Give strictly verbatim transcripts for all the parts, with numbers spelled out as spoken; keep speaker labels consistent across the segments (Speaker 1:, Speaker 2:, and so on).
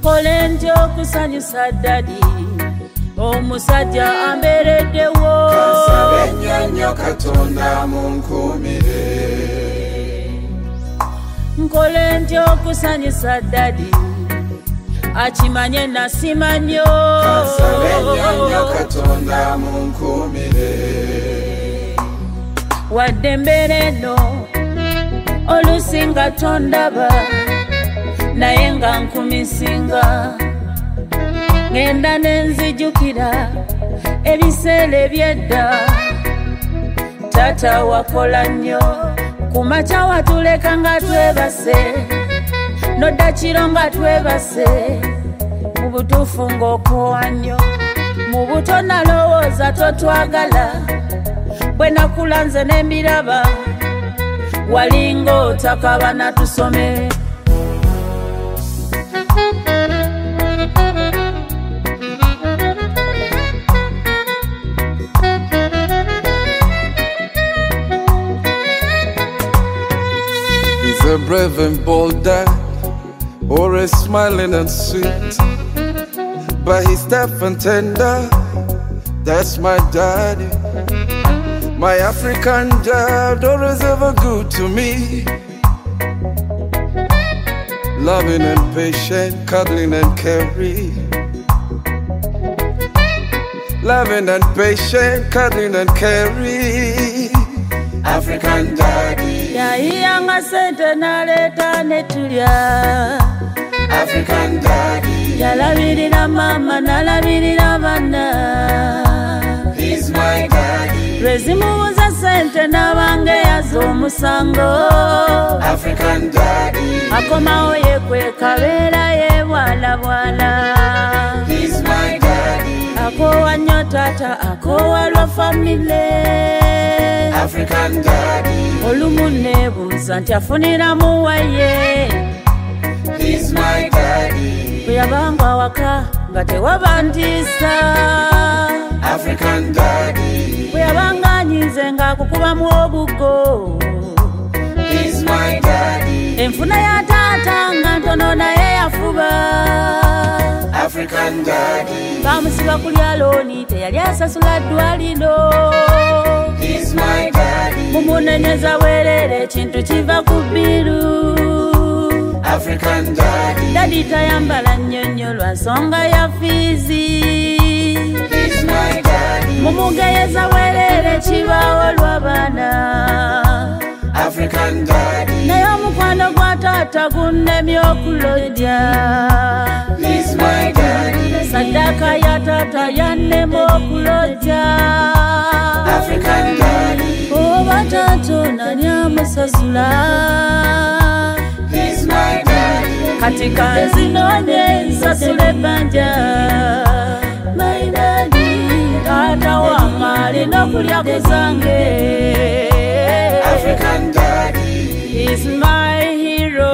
Speaker 1: nkole ntyo okusanyusa ddadi omusajja ambeereddewo
Speaker 2: kansabe nnyo Katonda munkuumire
Speaker 1: nkole ntyo okusanyusa ddadi akimanye nasima nnyo
Speaker 2: kansabe nnyo Katonda munkuumire
Speaker 1: wadde mbeera eno oluusi nga tondaba naye nga nkumisinga ngenda nenzijukira ebiseera ebyedda taata wakola nnyo ku makya watuleka nga twebase nodda kiro nga twebase mu butuufu ng'okoowa nnyo mu buto nalowooza totwagala bwe nakula nze n'embiraba walinga otakaba natusome
Speaker 2: He's a brave and bold dad, always smiling and sweet, but he's tough and tender. That's my daddy, my African dad, always ever good to me. Loving and patient, cuddling and caring. Loving and patient, cuddling and caring. African daddy.
Speaker 1: yayiyanga sente naleeta netulya
Speaker 2: African daddy.
Speaker 1: yalabirira mama nalabirira bana.
Speaker 2: He's my daddy.
Speaker 1: lwezimubuza sente nabange yaza omusango
Speaker 2: African daddy.
Speaker 1: akomawo ye kwe kabeera ye bwala bwala.
Speaker 2: He's my daddy.
Speaker 1: akoowa nnyo taata akoowa lwa famile.
Speaker 2: African daddy.
Speaker 1: olumu neebuuza nti afuniramu waye.
Speaker 2: He's my daddy.
Speaker 1: bwe yabanga awaka nga tewaba ntiisa.
Speaker 2: African daddy.
Speaker 1: bwe yabanga anyize ng'akukubamu obuggo.
Speaker 2: He's my daddy.
Speaker 1: enfuna ya taata nga ntono naye yafuba.
Speaker 2: African daddy.
Speaker 1: bamusiba kulya looni teyali asasula ddwaliro.
Speaker 2: He's my daddy.
Speaker 1: mumunenyeza bwerere ekintu kiva ku bbiru.
Speaker 2: African daddy.
Speaker 1: dadi tayambala nnyo nnyo lwa nsonga ya fiizi.
Speaker 2: He's my daddy.
Speaker 1: mumugeyeza bwerere kibaawo lw'abaana.
Speaker 2: African daddy.
Speaker 1: naye omukwano gwa taata gunnemye okulojja.
Speaker 2: He's my daddy.
Speaker 1: saddaaka ya taata yannema okulojja.
Speaker 2: African daddy.
Speaker 1: oba taata onani amusasula.
Speaker 2: He's my daddy.
Speaker 1: kati kanzinoonye nsasula ebbanja. My daddy. taata wange alina okulya ku zange.
Speaker 2: African daddy.
Speaker 1: He's my hero.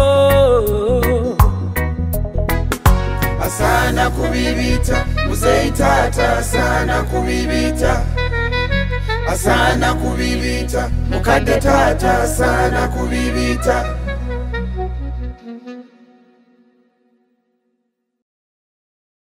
Speaker 2: Asana kubibita, muzei tata asana kubibita. Asana kubibita, mukadde tata asana kubibita.